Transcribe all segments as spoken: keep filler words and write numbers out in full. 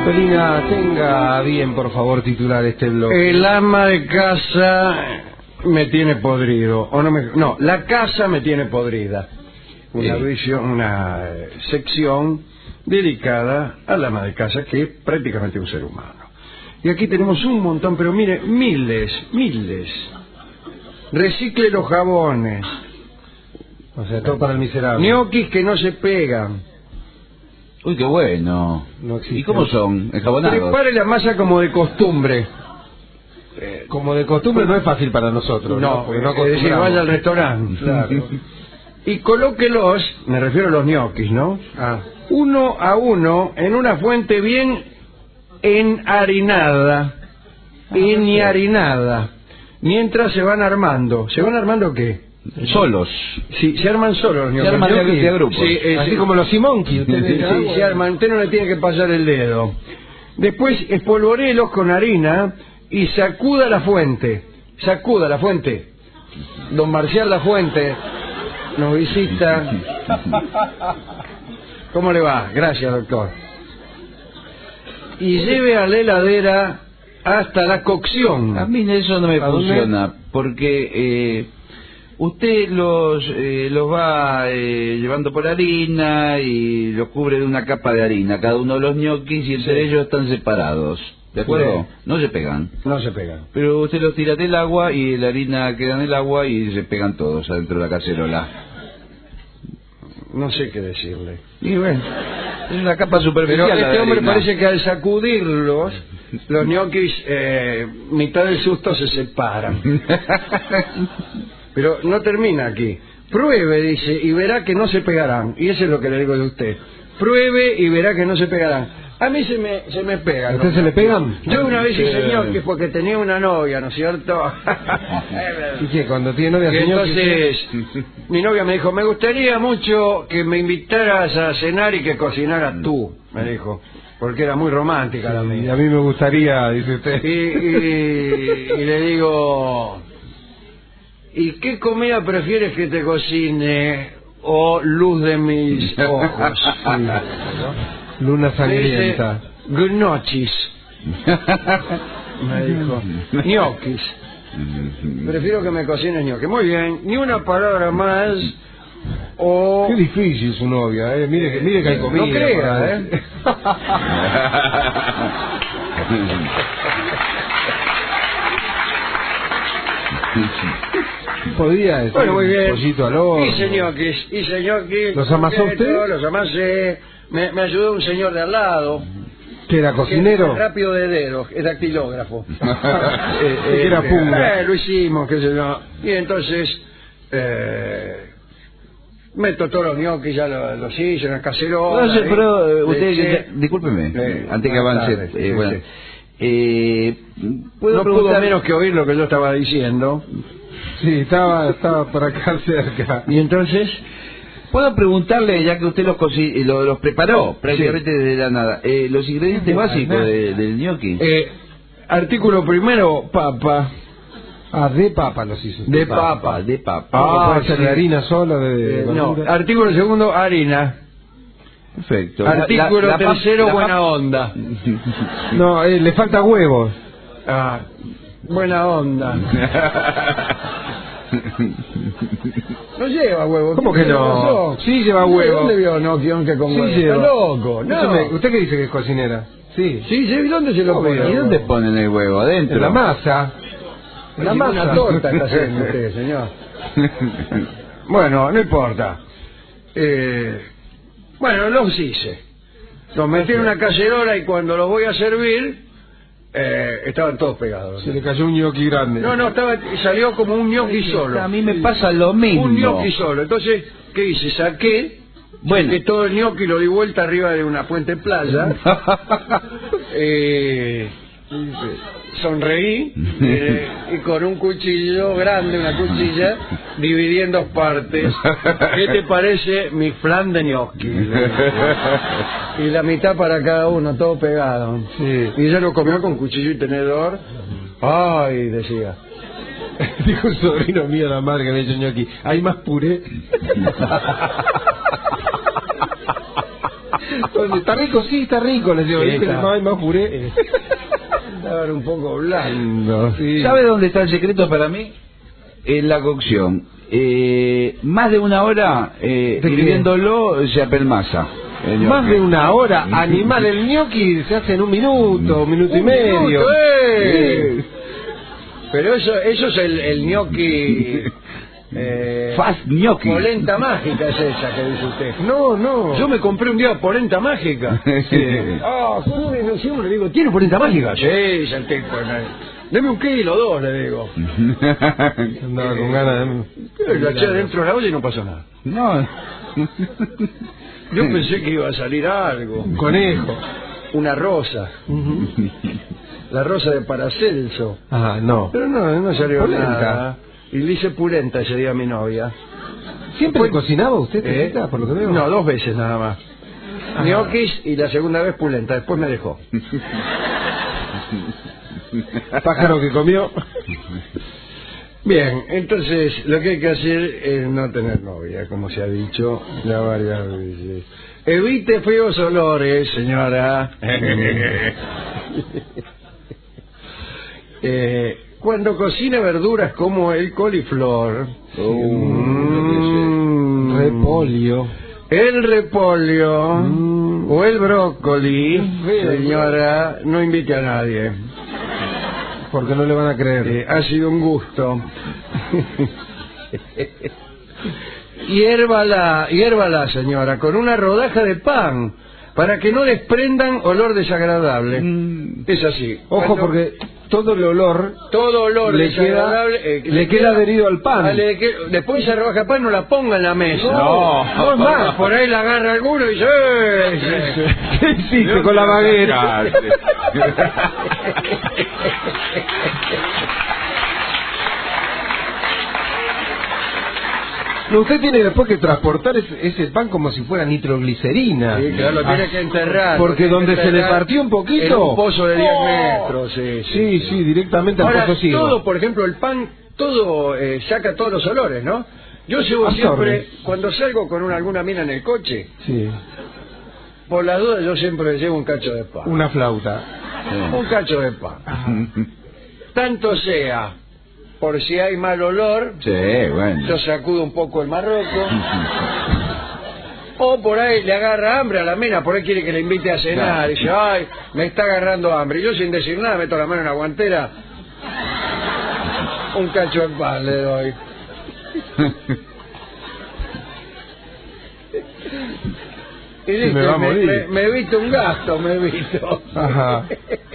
Pelina, tenga bien, por favor, titular este blog. El ama de casa me tiene podrido. O no, me, no, la casa me tiene podrida. Una, Sí. visión, una eh, sección dedicada al ama de casa, que es prácticamente un ser humano. Y aquí tenemos un montón, pero mire, miles, miles. Recicle los jabones. O sea, todo para el miserable. Ñoquis que no se pegan. Uy, qué bueno. No existe. ¿Y cómo son? ¿Enjabonados? Prepare la masa como de costumbre. Como de costumbre no es fácil para nosotros. No, No, porque no es decir, acostumbramos. vaya al restaurante. Claro. Y colóquelos, me refiero a los ñoquis, ¿no? Ah, Uno a uno en una fuente bien enharinada, enharinada, mientras se van armando. ¿Se van armando qué? Solos. Sí, se arman solos los Se ñoquis. arman de- Ñoquis. de grupos. Sí, eh, así sí. como los Simonki. Ustedes Sí, dirán, se arman, usted no le tiene que pasar el dedo. Después espolvorelos con harina y sacuda la fuente. Sacuda la fuente. Don Marcial La Fuente nos visita. ¿Cómo le va? Gracias, doctor. Y lleve a la heladera hasta la cocción. A mí eso no me ¿A dónde? funciona, porque eh, usted los eh, los va eh, llevando por harina y los cubre de una capa de harina, cada uno de los ñoquis, y entre Sí. ellos están separados. ¿De acuerdo? Sí. No se pegan. No se pegan. Pero usted los tira del agua y la harina queda en el agua y se pegan todos adentro de la cacerola. No sé qué decirle. Y bueno, es una capa superficial. Pero la de este hombre harina. parece que al sacudirlos, los ñoquis, eh, mitad del susto se separan. Pero no termina aquí. Pruebe, dice, y verá que no se pegarán. Y eso es lo que le digo de usted. Pruebe y verá que no se pegarán. A mí se me, se me pegan. ¿A usted se le pegan? Yo una vez Sí. hice ñoquis porque tenía una novia, ¿no es cierto? ¿y qué? Cuando tiene novia, Y señor, entonces mi novia me dijo, me gustaría mucho que me invitaras a cenar y que cocinaras tú, me dijo, porque era muy romántica la y mía. a mí me gustaría, dice usted. Y, y- y le digo, ¿y qué comida prefieres que te cocine? O luz de mis ojos. Sí. Luna Me sangrienta. dice, Gnochis, me dijo, ñoquis. Prefiero que me cocines ñoquis. Muy bien, ni una palabra más. O Qué difícil su novia, ¿eh? Mire que, mire que hay comida. no crea, para- ¿eh? Podría decir Bueno, muy bien. pollito al horno. Hice ñoquis, hice ñoquis. ¿Los amasó completo, usted? Los amasé. Me, me ayudó un señor de al lado. ¿Que era cocinero? Que es rápido de dedos, es dactilógrafo. Eh, eh, era punga. Eh, lo hicimos, qué sé yo. Y entonces, eh, meto todos los ñoquis, ya los, los hice en la cacerola. No sé, ¿eh? pero eh, Le usted, eché- discúlpeme, Eh, antes que buenas avance, tardes, eh, sí, bueno, sí. eh, ¿puedo No pudo preguntar- menos que oír lo que yo estaba diciendo. Sí, estaba, estaba por acá cerca. Y entonces, ¿Puedo preguntarle, ya que usted los, coci- lo- los preparó prácticamente desde la nada, eh, los ingredientes básicos de- del gnocchi? eh, artículo primero, papa. Ah, de papa los hizo. usted. De papa. de papa. Ah, puede ser sí. de harina sola, de Eh, no, verdura. artículo segundo, harina. Perfecto. La- Artículo la- la pap- tercero, la pap- buena onda. No, eh, le falta huevos. Ah, buena onda. No lleva huevo. ¿Cómo que ¿Tiene no? razón? Sí lleva huevo. ¿Dónde vio Nokion que con Sí, huevo? lleva. Está loco, no. Escúchame, ¿usted qué dice que es cocinera? Sí. Sí, sí, ¿dónde se lo Obvio. pone? ¿Y dónde ponen el huevo? ¿Adentro? En la masa. En la Ni masa. Una torta está haciendo usted, señor. Bueno, no importa. Eh, bueno, los hice. Los metí en una cacerola y cuando los voy a servir, eh, estaban todos pegados. Se le cayó un ñoqui grande. No, no, estaba, salió como un ñoqui solo. A mí me pasa lo mismo. Un ñoqui solo. Entonces, ¿qué hice? Saqué, Bueno. saqué todo el ñoqui, lo di vuelta arriba de una fuente playa. eh, sonreí eh, y con un cuchillo grande, una cuchilla, dividí en dos partes. ¿Qué te parece mi flan de ñoqui? Y la mitad para cada uno, todo pegado. Sí. Y ella lo comió con cuchillo y tenedor. Ay, decía. Dijo un sobrino mío, la madre que había hecho ñoqui. ¿Hay más puré? Entonces, ¿está rico? Sí, está rico, les digo. Sí, ¿Viste? está. No hay más puré. Estaba un poco blando. Sí. ¿Sabe dónde está el secreto para mí? En la cocción. Eh, más de una hora eh, ¿De qué? hirviéndolo se apelmaza. el Más ñoqui. de una hora, animal, el gnocchi se hace en un minuto, un minuto y Un medio. minuto, ¡eh! Sí. Pero eso, eso es el, el gnocchi. Eh, Fast gnocchi. Polenta mágica es esa que dice usted. No, no. Yo me compré un día polenta mágica. Sí. Ah, con una ilusión le digo, ¿tiene polenta mágica? Sí, es el tipo. Deme un kilo, dos, le digo. Andaba con ganas de... La eché dentro de la olla y no pasó nada. No. Yo pensé que iba a salir algo. Un conejo. Una rosa. La rosa de Paracelso. Ah, no. Pero no, no salió Polenta. nada. Y le hice pulenta ese día a mi novia. ¿Siempre cocinaba usted, ¿Eh? Teresa, por lo que veo? No, dos veces nada más. Ah. Gnocchis y la segunda vez pulenta. Después me dejó. Pájaro que comió. Bien, entonces lo que hay que hacer es no tener novia, como se ha dicho ya varias veces. Evite feos olores, señora. eh, cuando cocina verduras como el coliflor, mm, Repolio. el repolio Mm. o el brócoli, Qué feo, señora, no invite a nadie. Porque no le van a creer. Eh, ha sido un gusto. hiérvala, hiérvala, señora, con una rodaja de pan, para que no desprendan olor desagradable. Mm. Es así. Ojo, Cuando porque todo el olor todo olor le desagradable queda- eh, le queda adherido al pan. Ah, le que- después esa rodaja de pan no la ponga en la mesa. No, no es más. Por ahí la agarra alguno y dice, "Eh, ¿qué hiciste con la baguette? No, usted tiene después que transportar ese, ese pan como si fuera nitroglicerina. Sí, claro, lo tiene que enterrar. Porque lo tiene donde que se le enterrar partió un poquito... en un pozo de diez ¡Oh! metros, sí, Sí, sí, directamente al Ahora, pozo ciego. todo, por ejemplo, el pan, todo eh, saca todos los olores, ¿no? Yo llevo Absorbe. siempre, cuando salgo con una, alguna mina en el coche, Sí, por las dudas yo siempre llevo un cacho de pan. una flauta. Un cacho de pan. Tanto sea, por si hay mal olor, Sí, bueno. yo sacudo un poco el marroco. O por ahí le agarra hambre a la mina, por ahí quiere que le invite a cenar. Y dice, ay, me está agarrando hambre. Y yo sin decir nada meto la mano en la guantera. Un cacho de pan le doy. Y dice, me va a me, morir. me, me evito un gasto, me evito. Ajá.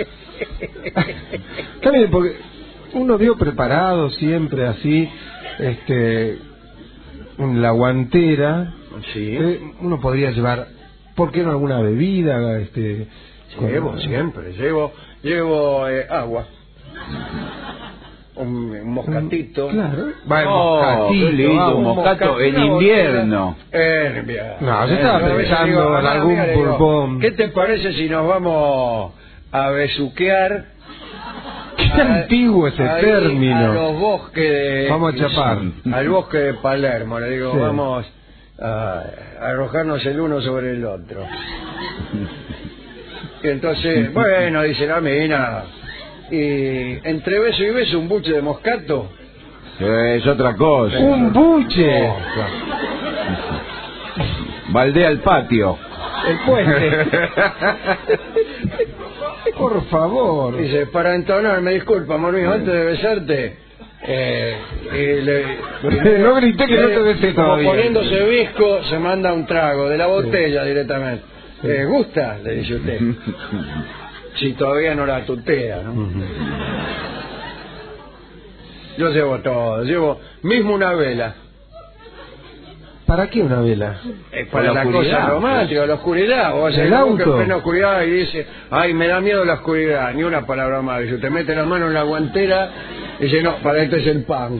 Está bien, porque uno vio preparado siempre así, este, en la guantera. Sí, eh, uno podría llevar, ¿por qué no alguna bebida? Este, llevo con- siempre, llevo, llevo eh, agua. Un, un moscatito. Claro. Va el Oh, moscatito, qué lindo, ah, un moscato en una invierno. botella- En invierno. No, yo estaba Eh, pensando digo, en ah, algún mira, digo, bourbon. ¿qué te parece si nos vamos a besuquear? Qué a- antiguo ese ahí término. A los bosques de... Vamos a chapar. Al bosque de Palermo. Le digo, Sí. vamos a arrojarnos el uno sobre el otro. Y entonces, bueno, dice la mina, y entre beso y beso un buche de moscato. Es otra cosa. Un buche. Baldea el patio. El puente. Por favor. Dice, para entonar, me disculpa, amor mío, antes de besarte, eh, y le- No grité que no te besé como todavía. poniéndose visco, se manda un trago de la botella directamente. Eh, ¿Gusta? Le dice usted. Si todavía no la tutea, ¿no? Yo llevo todo, llevo mismo una vela. ¿Para qué una vela? Eh, Para para la la cosa oscuridad. romántica, la oscuridad. O sea, ¿El uno que auto? en plena oscuridad y dice, ay, me da miedo la oscuridad. Ni una palabra más. Dice, te mete la mano en la guantera y dice, no, para esto es el pan.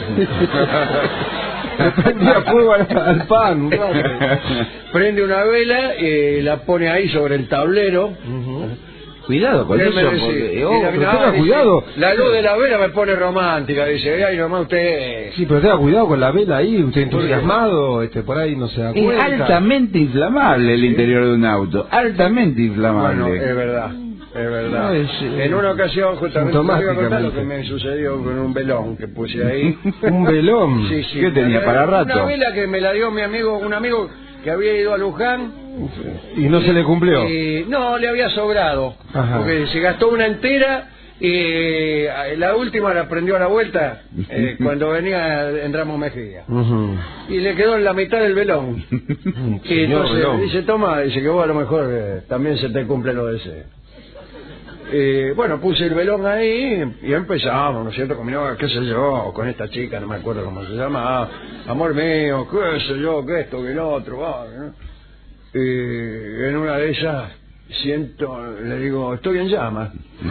Le prendía fuego al, al pan. Prende una vela y la pone ahí sobre el tablero. Cuidado con Déjeme eso, decir, porque... y oh, la- pero no, tenga dice, cuidado. La luz de la vela me pone romántica, dice, ay, nomás usted... Sí, pero tenga cuidado con la vela ahí, usted entusiasmado, este, por ahí no se da es cuenta. altamente inflamable el interior de un auto, altamente inflamable. Bueno, es verdad, es verdad. No, es, eh, en una ocasión, justamente, te iba a contar lo que sintomáticamente. me sucedió con un velón que puse ahí. Un velón. Sí, sí. ¿Qué tenía, Una- para rato? Una vela que me la dio mi amigo, un amigo que había ido a Luján. Y no se le cumplió. Y no, le había sobrado. Ajá. Porque se gastó una entera y la última la prendió a la vuelta eh, cuando venía en Ramos Mejía. Ujú. Y le quedó en la mitad del velón. Y Señor entonces velón. dice, toma, dice que vos a lo mejor eh, también se te cumple lo deseos. Eh, bueno, puse el velón ahí y empezamos, ¿no es cierto? Con mi novia, qué sé yo, con esta chica, no me acuerdo cómo se llama, amor mío, qué sé yo, que esto, que lo otro, va, ¿no? Y en una de esas siento, le digo, estoy en llamas.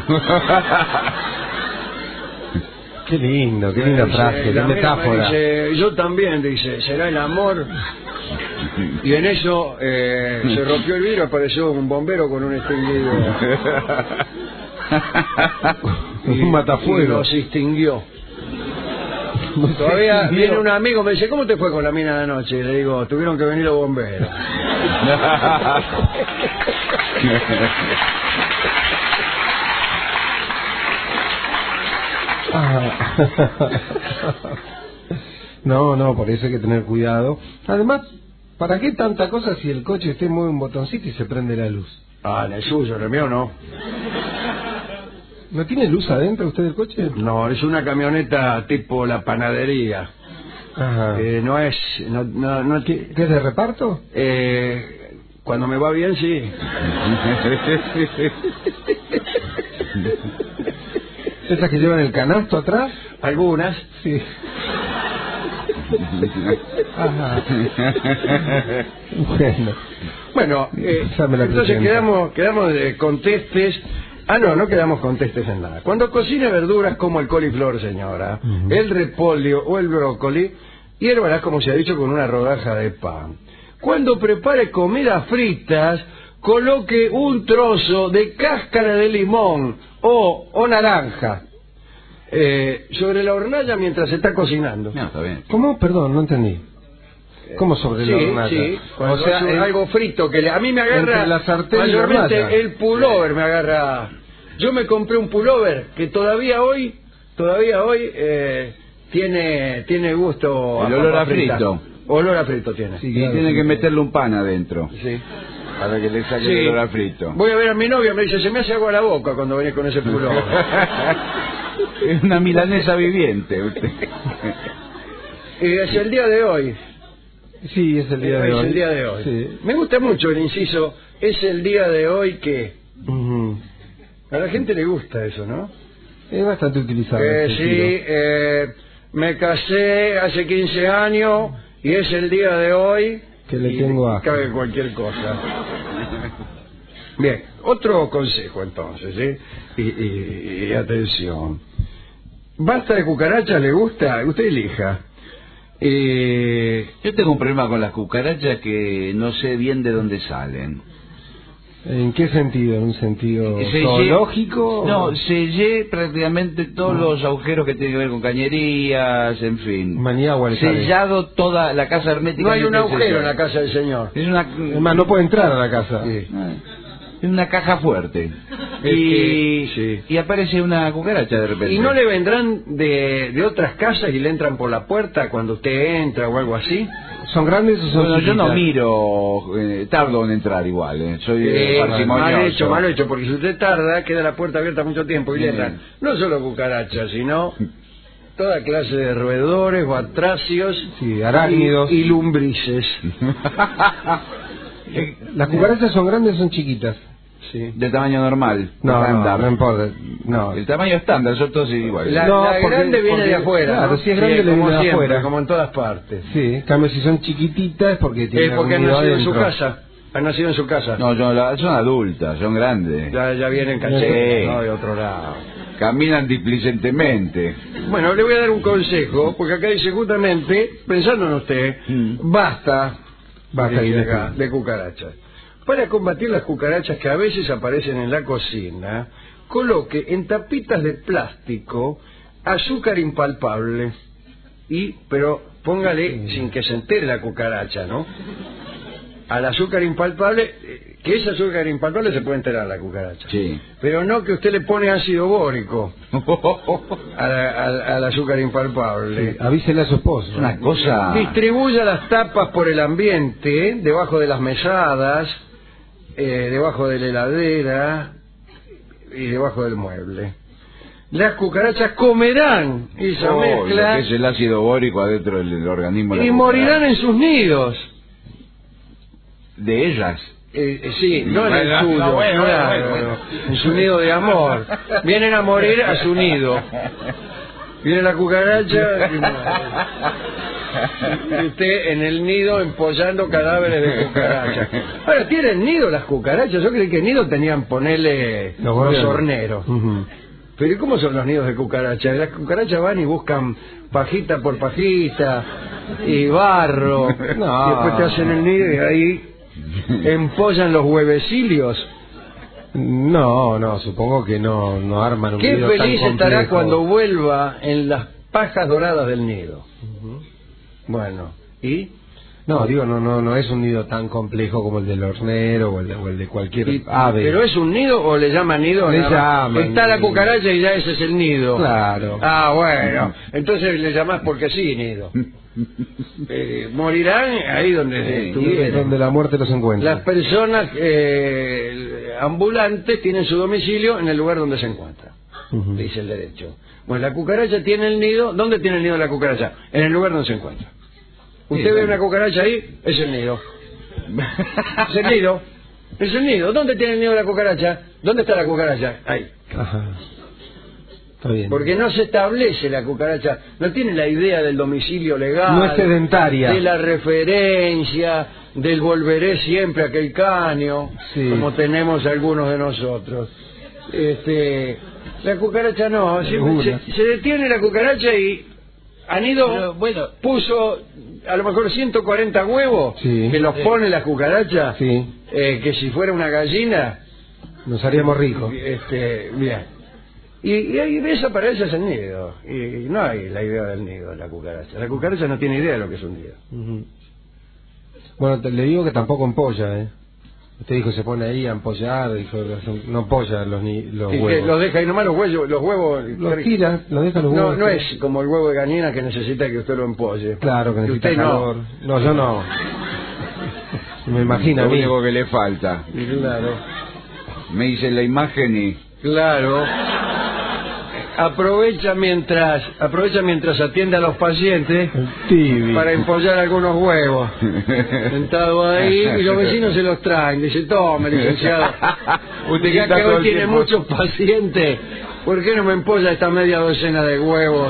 Qué lindo, qué linda Dice, frase, qué la mina me metáfora. dice, yo también, dice, será el amor. Y en eso eh, se rompió el vidrio, apareció un bombero con un extinguido. Un Y matafuego. nos extinguió. No sé, Todavía tío. viene un amigo, me dice, ¿cómo te fue con la mina de anoche? Y le digo, tuvieron que venir los bomberos. Ah. No, no, por eso hay que tener cuidado. Además, ¿para qué tanta cosa si el coche usted mueve un botoncito y se prende la luz? Ah, en el suyo, en el mío no. ¿No tiene luz adentro usted del coche? No, es una camioneta tipo la panadería. Ajá. Eh, no es, no, no, no ti- ¿Qué es de reparto? eh, cuando me va bien, sí. ¿Esas que llevan el canasto atrás? Algunas. Sí. Ajá. Bueno. Bueno, eh, Ya me la entonces presenta. quedamos, quedamos de contestes. Ah, no, no quedamos contestes en nada. Cuando cocine verduras como el coliflor, señora, Ujú. el repollo o el brócoli, hiérvalas, como se ha dicho, con una rodaja de pan. Cuando prepare comidas fritas, coloque un trozo de cáscara de limón o, o naranja eh, sobre la hornalla mientras se está cocinando. No, está bien. ¿Cómo? Perdón, no entendí. ¿Cómo sobre Sí, la hornalla? sí. Cuando O sea, hace el- algo frito que le- a mí me agarra entre la sartén y la mayormente hornalla. el pullover me agarra. Yo me compré un pullover que todavía hoy, todavía hoy eh, tiene tiene gusto El olor papa a frita. frito. Olor a frito tiene. Sí, Y claro, tiene sí. que meterle un pan adentro Sí. para que le saque Sí. el olor a frito. Voy a ver a mi novia, me dice, se me hace agua la boca cuando venís con ese pullover. Es una milanesa viviente usted. Y es el día de hoy. Sí, es el día de es hoy. el día de hoy. Sí. Me gusta mucho el inciso, es el día de hoy que... Ujú. A la gente le gusta eso, ¿no? Es bastante utilizado. Eh, este sí, tiro. eh, me casé hace quince años y es el día de hoy Que le y tengo asco. cabe cualquier cosa. Bien, otro consejo entonces, ¿sí? Y, y- y atención. ¿Basta de cucarachas le gusta? Usted elija. Eh, Yo tengo un problema con las cucarachas que no sé bien de dónde salen. ¿En qué sentido? ¿En un sentido Sellé- zoológico? No, sellé prácticamente todos los agujeros que tienen que ver con cañerías, en fin. Maniagua le sale. Sellado toda la casa hermética. no hay un agujero en la casa. casa del señor. Es una, Además, no puede entrar a la casa. Sí. es una caja fuerte. Es Y, que- sí. y aparece una cucaracha de repente. ¿Y no le vendrán de, de otras casas y le entran por la puerta cuando usted entra o algo así? ¿Son grandes o son Bueno, yo no chiquitas? miro, eh, tardo en entrar igual, eh, soy eh, Eh, parsimonioso. mal hecho, mal hecho, porque si usted tarda, queda la puerta abierta mucho tiempo y le Sí. entran no solo cucarachas, sino toda clase de roedores, batracios Sí, arácnidos. y, y lumbrices. ¿Las cucarachas son grandes o son chiquitas? Sí. De tamaño normal, No, no, estándar. no importa. No. El tamaño estándar, son todos iguales. La, No, la porque- grande viene porque- de afuera. claro, ¿no? si es grande le como viene de siempre, afuera. como en todas partes. Sí, en cambio si son chiquititas es porque tienen Es porque han algún nacido nido en su adentro. casa. Han nacido en su casa. No, yo- la- son adultas, son grandes. Ya, ya vienen Sí. cachetes, no de otro lado. Caminan displicentemente. Bueno, le voy a dar un consejo, porque acá dice justamente, pensando en usted, Mm. basta, Basta, dice dice acá, acá. de cucarachas. para combatir las cucarachas que a veces aparecen en la cocina, coloque en tapitas de plástico azúcar impalpable. Y, pero póngale sin que se entere la cucaracha, ¿no? Al azúcar impalpable, que ese azúcar impalpable se puede enterar la cucaracha. Sí. Pero no que usted le pone ácido bórico al, al, al azúcar impalpable. Sí, avísele a su esposo. Es una cosa... Distribuya las tapas por el ambiente, debajo de las mesadas, eh, debajo de la heladera y debajo del mueble. Las cucarachas comerán esa Oh, mezcla lo que es el ácido bórico adentro del, del organismo de la y cucaracha. morirán en sus nidos. De ellas. Eh, eh, sí, no en el Bueno, suyo, no, bueno, claro, bueno, bueno. en su nido de amor. Vienen a morir a su nido. Viene la cucaracha y usted en el nido empollando cadáveres de cucaracha. Ahora, ¿tienen nido las cucarachas? Yo creí que nido tenían ponerle Los los, gobiernos. horneros. Ujú. Pero ¿y cómo son los nidos de cucarachas? Las cucarachas van y buscan pajita por pajita y barro. No. Y después te hacen el nido y ahí empollan los huevecilios. No, no, supongo que no, no arman un Qué nido tan feliz estará complejo. cuando vuelva en las pajas doradas del nido. Bueno, ¿y? No, digo, no, no, no es un nido tan complejo como el del hornero o el de, o el de cualquier y- ave. ¿Pero es un nido o le llaman nido? Le Nada más. llaman Está la nido. cucaracha y ya ese es el nido. Claro. Ah, bueno, entonces le llamás porque sí, nido. Eh, morirán ahí donde Sí, estuvieron. Donde la muerte los encuentra. Las personas eh, ambulantes tienen su domicilio en el lugar donde se encuentra, Ujú. dice el derecho. Bueno, la cucaracha tiene el nido. ¿Dónde tiene el nido la cucaracha? En el lugar donde se encuentra. Usted Sí, ve bueno. una cucaracha ahí, es el nido. Es el nido. Es el nido. ¿Dónde tiene el nido la cucaracha? ¿Dónde está la cucaracha? Ahí. Ajá. Está bien. Porque no se establece la cucaracha, no tiene la idea del domicilio legal, No es sedentaria. de la referencia, del volveré siempre a aquel caño, Sí. como tenemos algunos de nosotros. Este, la cucaracha no, siempre Segura. se, se detiene la cucaracha y han ido, Pero, bueno, puso a lo mejor ciento cuarenta huevos, Sí. que los pone la cucaracha, Sí. eh, que si fuera una gallina, Nos haríamos ricos. este, bien. Y, y ahí desaparece ese nido. Y, y no hay la idea del nido de la cucaracha. La cucaracha no tiene idea de lo que es un nido. Ujú. Bueno, te- le digo que tampoco empolla, ¿eh? Usted dijo se pone ahí a empollar, dijo, no empolla los, ni, los Y que huevos. los deja ahí nomás los huevos. Los huevos Los tira, los deja los no, huevos. no es como el huevo de gallina que necesita que usted lo empolle. Claro, que Y necesita usted no. calor. No, yo no. Me imagino a Lo mí. único que le falta. Claro, Me hice la imagen y... claro. Aprovecha mientras aprovecha mientras atiende a los pacientes El tibio. para empollar algunos huevos. Sentado ahí y los vecinos se los traen. Dice, tome, licenciado. Usted Ya está que todo hoy el tiene tiempo- muchos pacientes, ¿por qué no me empolla esta media docena de huevos?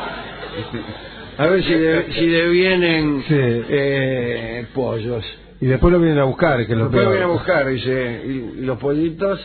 A ver si, de- si devienen Sí. eh, pollos. Y después lo vienen a buscar, que los Después veo. viene a buscar, dice, ¿y, y los pollitos?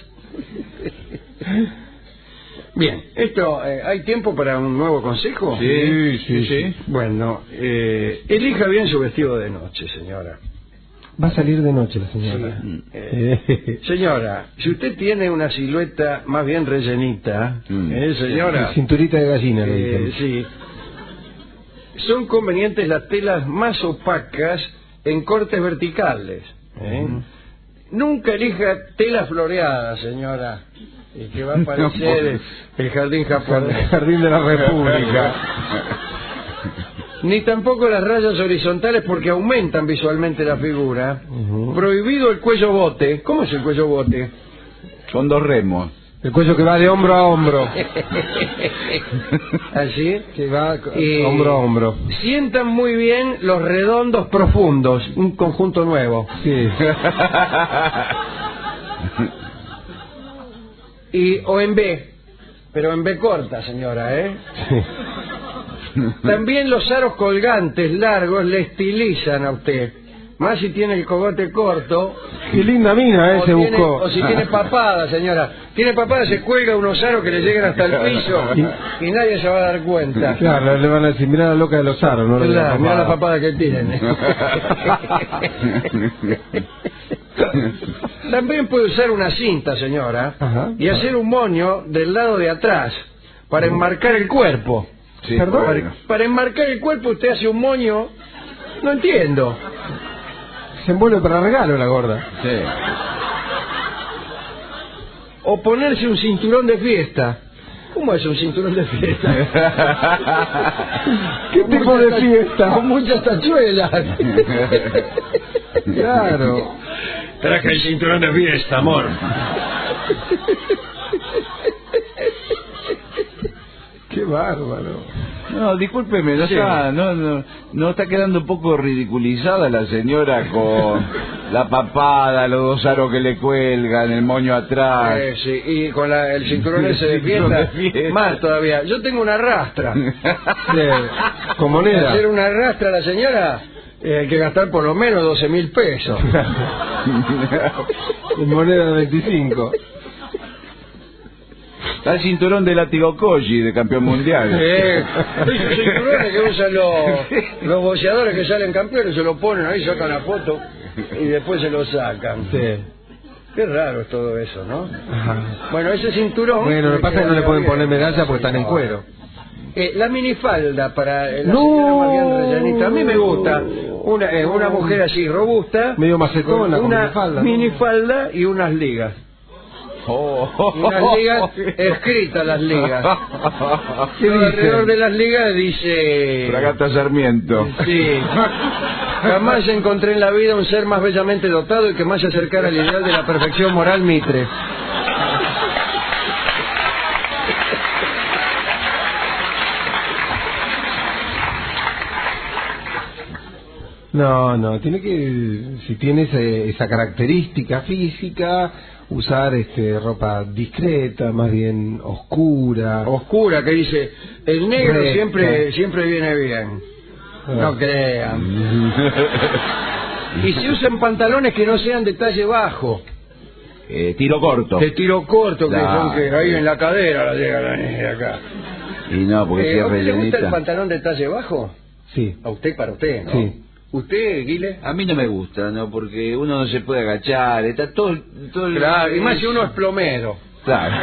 Bien, esto, eh, ¿hay tiempo para un nuevo consejo? Sí, sí, sí. Bueno, eh, elija bien su vestido de noche, señora. Va a salir de noche la señora. Sí. Eh, señora, si usted tiene una silueta más bien rellenita, Mm. ¿eh, señora? Cinturita de gallina, le Eh, dicen. sí. Son convenientes las telas más opacas en cortes verticales. ¿eh? Nunca elija tela floreada, señora, y que va a parecer el jardín japonés. Jardín de la República. Ni tampoco las rayas horizontales porque aumentan visualmente la figura. Ujú. Prohibido el cuello bote. ¿Cómo es el cuello bote? Son dos remos. El cuello que va de hombro a hombro. Así. Que va Y hombro a hombro. Sientan muy bien los redondos profundos, un conjunto nuevo. Sí. Y o en B, pero en B corta, señora, ¿eh? También los aros colgantes largos le estilizan a usted. Más si tiene el cogote corto. Qué linda mina, eh, o se tiene- buscó. O si tiene papada, señora. Tiene papada, se cuelga unos aros que le llegan hasta el piso y nadie se va a dar cuenta. Claro, le van a decir, mirá la loca de los aros, no le Claro, digan mirá la papada. papada que tiene. También puede usar una cinta, señora, Ajá. y hacer un moño del lado de atrás para enmarcar el cuerpo. Sí, ¿Perdón? bueno. Para, para enmarcar el cuerpo usted hace un moño. No entiendo. Se envuelve para regalo la gorda. Sí. O ponerse un cinturón de fiesta. ¿Cómo es un cinturón de fiesta? ¿Qué tipo de fiesta? Con muchas tachuelas. Claro. Traje el cinturón de fiesta, amor. Qué bárbaro. No, discúlpeme, no, Sí. está, no, no, no está quedando un poco ridiculizada la señora con la papada, los dos aros que le cuelgan, el moño atrás. Eh, sí, y con la- el cinturón ese de Cinturón fiesta, de fiesta. más todavía. Yo tengo una rastra. Sí, con moneda. Hacer una rastra a la señora, eh, hay que gastar por lo menos doce mil pesos. En moneda de veinticinco. Está el cinturón de látigo Koji, de campeón mundial. Eh, esos cinturones que usan los, los boxeadores que salen campeones, se lo ponen ahí, sacan la foto y después se lo sacan. Sí. Qué raro es todo eso, ¿no? Ajá. Bueno, ese cinturón... Bueno, lo que pasa es que no le pueden bien. poner medalla porque están en cuero. Eh, la minifalda para la No. señora más bien rellenita. A mí me gusta una, eh, una mujer así robusta, Medio macetona, con una minifalda, ¿no? minifalda y unas ligas. Oh. Unas ligas, escritas las ligas. ¿Qué Todo dice? alrededor de las ligas dice... Fragata Sarmiento. Sí. Jamás encontré en la vida un ser más bellamente dotado y que más se acercara al ideal de la perfección moral Mitre. No, no, tiene que, si tiene ese- esa característica física, usar este ropa discreta, más bien oscura. Oscura, que dice, el negro Recta. siempre siempre viene bien. No crean. Y si usan pantalones que no sean de talle bajo, Eh, tiro corto. de tiro corto, que Claro. son que ahí en la cadera la llega la negra acá. Y no, porque si Eh, es ¿A usted le gusta el rellenita. pantalón de talle bajo? Sí. A usted para usted, ¿no? Sí. ¿Usted, Guile? A mí no me gusta, ¿no? Porque uno no se puede agachar, está todo, todo el... Claro, y más si uno es plomero. Claro.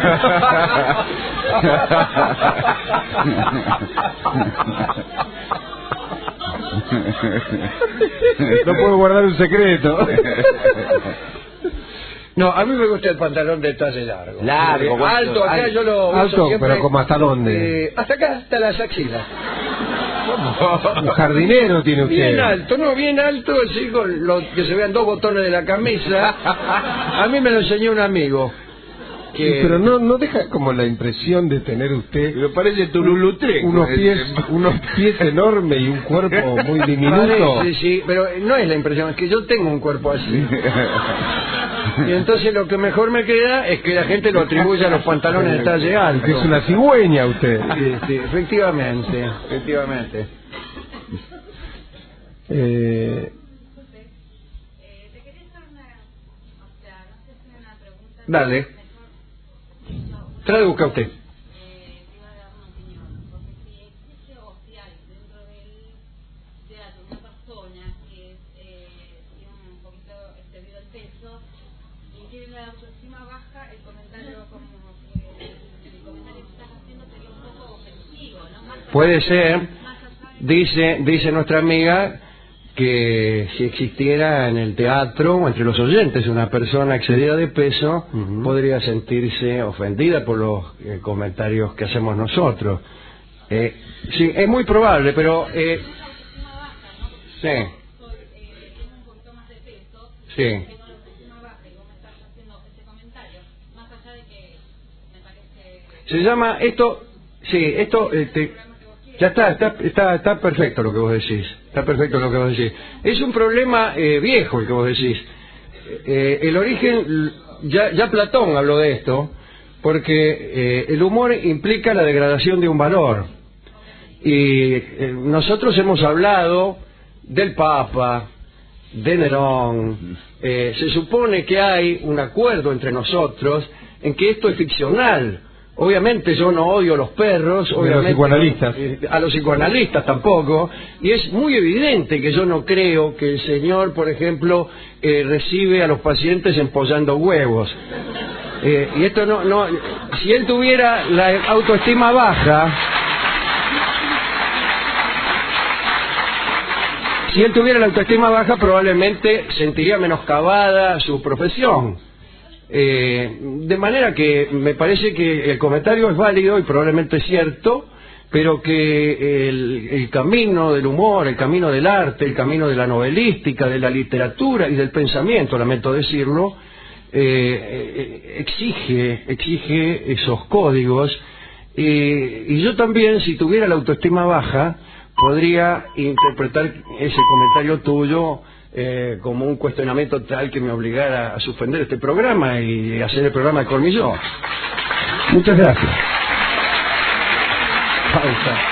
No puedo guardar un secreto. No, a mí me gusta el pantalón de talle largo. Largo, Eh, ¿cuánto? alto, acá Ay, yo lo uso alto, siempre, pero ¿como hasta dónde? eh, hasta acá, hasta las axilas. Un jardinero tiene usted. Bien alto, no, bien alto, así con lo, que se vean dos botones de la camisa. A mí me lo enseñó un amigo. Sí, Que, pero no, no deja como la impresión de tener usted Pero parece Tululutrec. unos pies, unos pies enormes y un cuerpo muy diminuto. Parece, sí, pero no es la impresión, es que yo tengo un cuerpo así. Y entonces lo que mejor me queda es que la gente lo atribuya a los pantalones de talle alto. Es una cigüeña usted. Sí, sí, efectivamente, efectivamente. Eh, Eh, te quería hacer una, o sea, no sé si una pregunta. Dale. Mejor, Traduzca usted. eh, te iba a dar una opinión, porque si existe o si hay dentro del teatro una persona que es, eh, tiene un poquito excedido el peso y tiene la autoestima baja, el comentario como que el comentario que estás haciendo sería un poco ofensivo, ¿no? Más allá- Puede ser, más allá de- dice, dice nuestra amiga, que si existiera en el teatro o entre los oyentes una persona excedida de peso, Ujú. podría sentirse ofendida por los eh, comentarios que hacemos nosotros. Eh, sí, es muy probable, pero... Eh, sí, soy, eh, tengo un poquito más de peso, sí. tengo la autoestima baja y vos me estás haciendo ese comentario, más allá de que me parece Se llama esto... Sí, esto... este, ya está, está, está, está perfecto lo que vos decís. Está perfecto lo que vos decís. Es un problema eh, viejo el que vos decís. Eh, el origen, ya, ya Platón habló de esto, porque eh, el humor implica la degradación de un valor. Y eh, nosotros hemos hablado del Papa, de Nerón. Eh, se supone que hay un acuerdo entre nosotros en que esto es ficcional. Obviamente yo no odio a los perros, a obviamente, los psicoanalistas. a los psicoanalistas tampoco, y es muy evidente que yo no creo que el señor, por ejemplo, eh, recibe a los pacientes empollando huevos. Eh, y esto no, no, si él tuviera la autoestima baja, si él tuviera la autoestima baja, probablemente sentiría menoscabada su profesión. Eh, de manera que me parece que el comentario es válido y probablemente es cierto, pero que el, el camino del humor, el camino del arte, el camino de la novelística, de la literatura y del pensamiento, lamento decirlo, eh, exige, exige esos códigos. Eh, y yo también, si tuviera la autoestima baja, podría interpretar ese comentario tuyo Eh, como un cuestionamiento tal que me obligara a suspender este programa y hacer el programa de Colmillón. Muchas gracias. Pausa.